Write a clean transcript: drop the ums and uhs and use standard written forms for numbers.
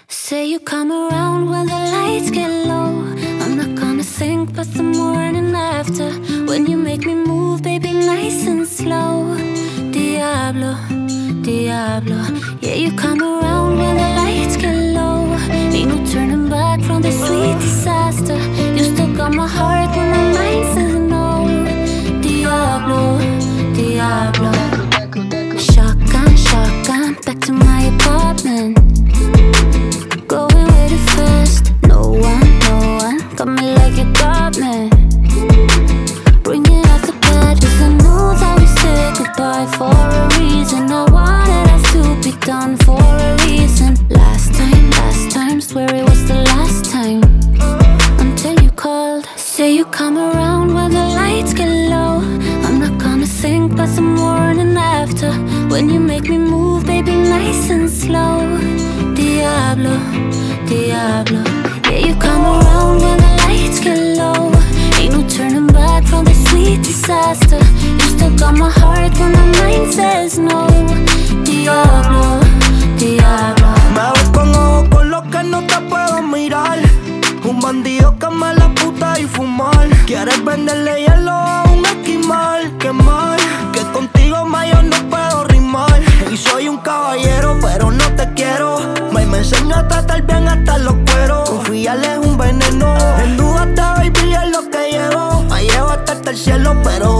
Say you come around when the lights get low. I'm not gonna think but the morning after, when you make me move, baby, nice and slow. Diablo, Diablo. Yeah, you come around when the lights get low. Ain't no turning back from this sweet disaster. You still got my heart when my mind says no. Diablo, Diablo. Shotgun, shotgun, back to my apartment. Going way too fast. No one got me like you got me. Bring it out the bed, 'cause I knew that we said goodbye for a reason. I wanted us to be done for a reason. Last time, swear it was the last time. Until you called. Say you come around when the lights get low. I'm not gonna think but the morning after, when you make me move, baby, nice and slow. Diablo, Diablo. Yeah, you come around when the lights get low. Ain't no turning back from this sweet disaster. You still got my heart when my mind says no. Diablo, Diablo. Me ves con ojos con los que no te puedo mirar. Un bandido que me la puta y fumar. Quieres venderle hielo a un esquimal. Qué mal, que contigo más yo no puedo rimar. Y soy un caballero, pero no te quiero. Me enseño a tratar bien hasta los cueros. Confiarle es un veneno. En duda te baby es lo que llevo. Me llevo hasta el cielo, pero